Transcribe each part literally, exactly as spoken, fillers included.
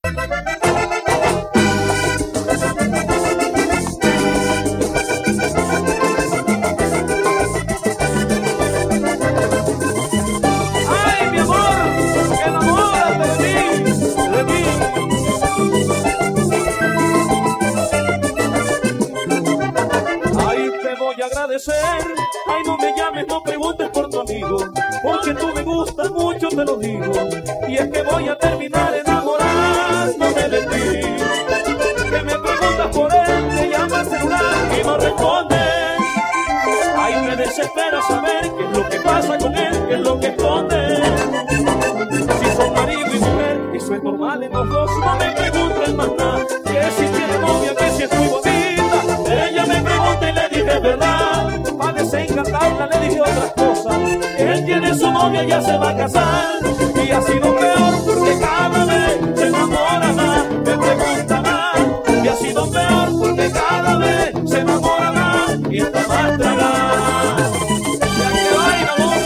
Ay, no me llames, no preguntes por tu amigo, porque tú me gustas mucho, te lo digo. Y es que voy a terminar enamorándome de ti. Que me preguntas por él, te llama al celular y no responde. Ay, me desespera saber qué es lo que pasa con él, qué es lo que esconde. Si son marido y mujer, eso es normal en los dos. No me pregunten más nada, que si tiene novia, que si es muy bonita. Ella me pregunta y le dije verdad. Para desencantarla le dije otras cosas. Él tiene su novia, ya se va a casar. Y ha sido peor porque cada vez se enamora más. Me pregunta más. Y ha sido peor porque cada vez se enamora más. Y está más tragada. Ya que baila, amor.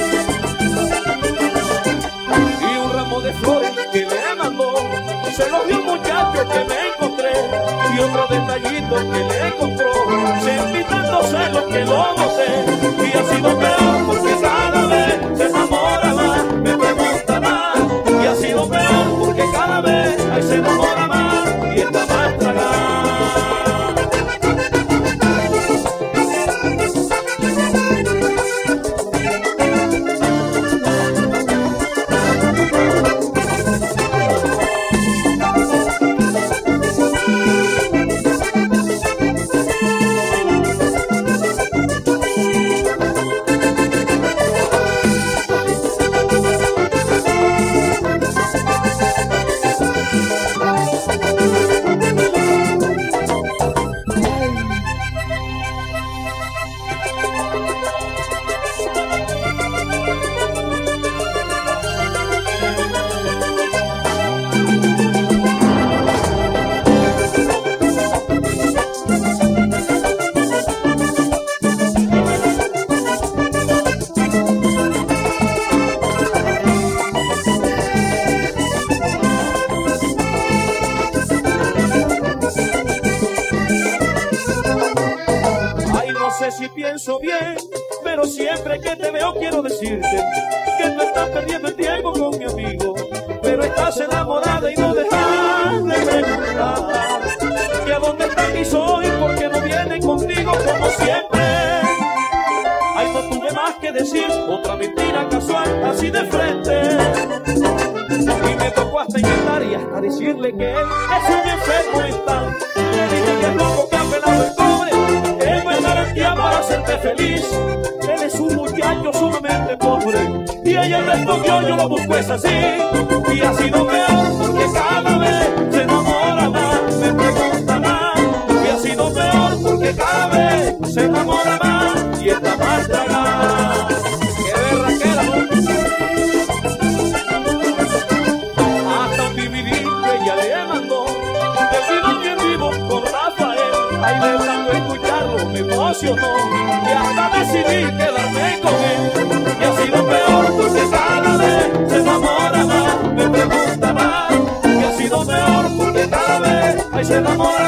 Y un ramo de flores que le mandó, se los dio un muchacho que me encontré. Y otro detallito que le encontró, sentitando celos que lo boté. Y ha sido peor porque cada vez se enamora más. Me pregunta más. Y ha sido peor porque cada vez ay, se enamora más. Y está más tragada. Si pienso bien, pero siempre que te veo quiero decirte que tú estás perdiendo el tiempo con mi amigo, pero estás enamorada y no dejas de preguntar que a dónde está mi soy, porque no viene contigo como siempre. Ay, no tuve más que decir, otra mentira casual así de frente, y me tocó hasta inventar y hasta decirle que él es un enfermo mental. Le dije que es loco, que ha pelado el cobre, que no es garantía para hacerte feliz. Él es un muchacho sumamente pobre y ella respondió, yo lo busco es así. Y ha sido peor porque cada vez se enamora más. Me pregunta más. Y ha sido peor porque cada vez se enamora más. Y está más tragada. ¡Qué berraquera, amor! Hasta un D V D que ella le mandó del vivo que vivo con Rafael. Ay, de tanto escucharlo me emocionó y hasta decidí quedarme con él. Y ha sido peor porque cada vez se enamora más. Me pregunta más. Y ha sido peor porque cada vez ay, se enamora